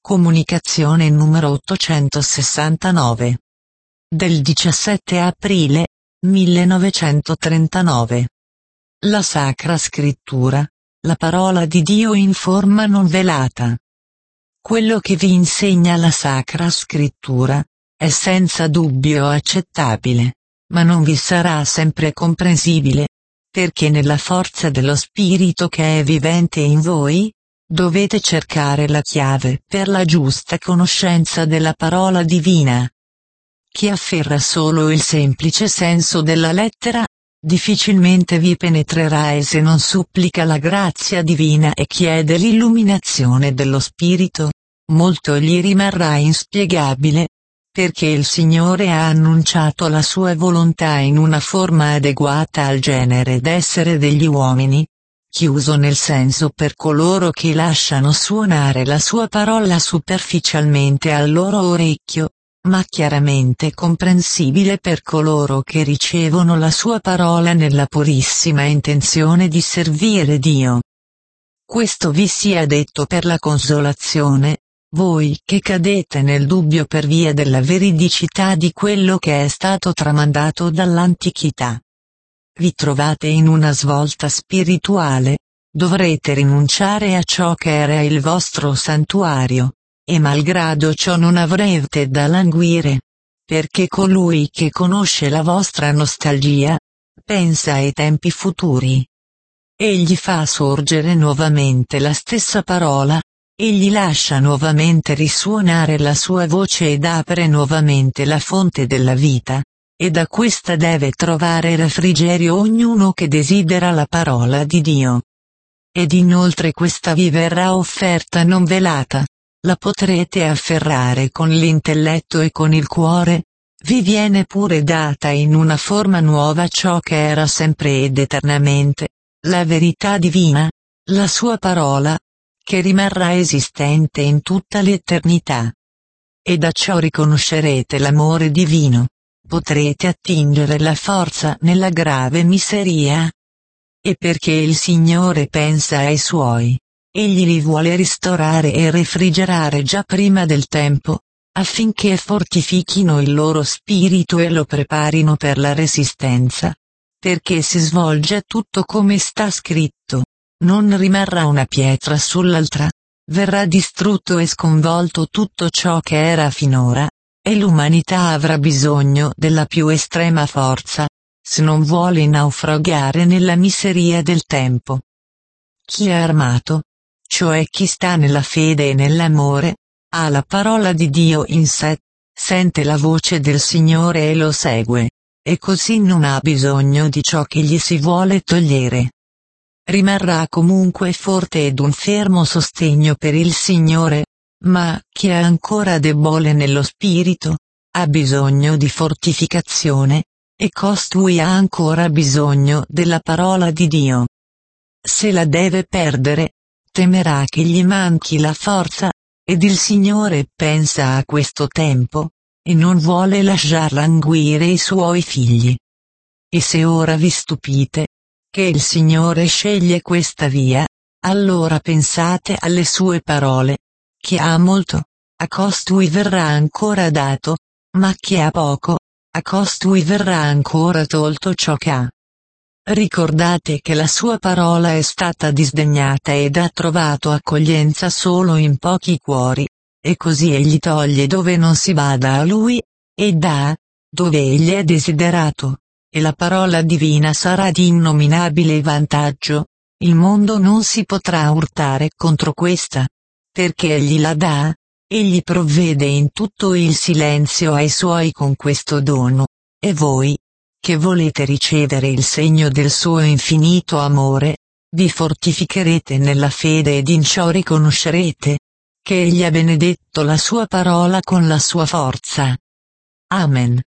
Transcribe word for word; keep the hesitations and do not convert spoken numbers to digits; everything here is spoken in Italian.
Comunicazione numero ottocentosessantanove. Del diciassette aprile millenovecentotrentanove. La Sacra Scrittura, la parola di Dio in forma non velata. Quello che vi insegna la Sacra Scrittura è senza dubbio accettabile, ma non vi sarà sempre comprensibile, perché nella forza dello Spirito che è vivente in voi, dovete cercare la chiave per la giusta conoscenza della parola divina. Chi afferra solo il semplice senso della lettera, difficilmente vi penetrerà, e se non supplica la grazia divina e chiede l'illuminazione dello Spirito, molto gli rimarrà inspiegabile, perché il Signore ha annunciato la sua volontà in una forma adeguata al genere d'essere degli uomini, chiuso nel senso per coloro che lasciano suonare la sua parola superficialmente al loro orecchio, ma chiaramente comprensibile per coloro che ricevono la sua parola nella purissima intenzione di servire Dio. Questo vi sia detto per la consolazione, voi che cadete nel dubbio per via della veridicità di quello che è stato tramandato dall'antichità. Vi trovate in una svolta spirituale, dovrete rinunciare a ciò che era il vostro santuario, e malgrado ciò non avrete da languire, perché colui che conosce la vostra nostalgia, pensa ai tempi futuri. Egli fa sorgere nuovamente la stessa parola, egli lascia nuovamente risuonare la sua voce ed apre nuovamente la fonte della vita. E da questa deve trovare refrigerio ognuno che desidera la parola di Dio. Ed inoltre questa vi verrà offerta non velata, la potrete afferrare con l'intelletto e con il cuore, vi viene pure data in una forma nuova ciò che era sempre ed eternamente, la verità divina, la sua parola, che rimarrà esistente in tutta l'eternità. E da ciò riconoscerete l'amore divino. Potrete attingere la forza nella grave miseria. E perché il Signore pensa ai Suoi, Egli li vuole ristorare e refrigerare già prima del tempo, affinché fortifichino il loro spirito e lo preparino per la resistenza. Perché si svolge tutto come sta scritto, non rimarrà una pietra sull'altra, verrà distrutto e sconvolto tutto ciò che era finora. E l'umanità avrà bisogno della più estrema forza, se non vuole naufragare nella miseria del tempo. Chi è armato, cioè chi sta nella fede e nell'amore, ha la parola di Dio in sé, sente la voce del Signore e lo segue, e così non ha bisogno di ciò che gli si vuole togliere. Rimarrà comunque forte ed un fermo sostegno per il Signore. Ma chi è ancora debole nello spirito, ha bisogno di fortificazione, e costui ha ancora bisogno della parola di Dio. Se la deve perdere, temerà che gli manchi la forza, ed il Signore pensa a questo tempo, e non vuole lasciar languire i suoi figli. E se ora vi stupite, che il Signore sceglie questa via, allora pensate alle sue parole. Chi ha molto, a costui verrà ancora dato, ma chi ha poco, a costui verrà ancora tolto ciò che ha. Ricordate che la sua parola è stata disdegnata ed ha trovato accoglienza solo in pochi cuori, e così egli toglie dove non si bada a lui, e dà, dove egli è desiderato, e la parola divina sarà di innominabile vantaggio, il mondo non si potrà urtare contro questa. Perché egli la dà, egli provvede in tutto il silenzio ai suoi con questo dono, e voi, che volete ricevere il segno del suo infinito amore, vi fortificherete nella fede ed in ciò riconoscerete, che egli ha benedetto la sua parola con la sua forza. Amen.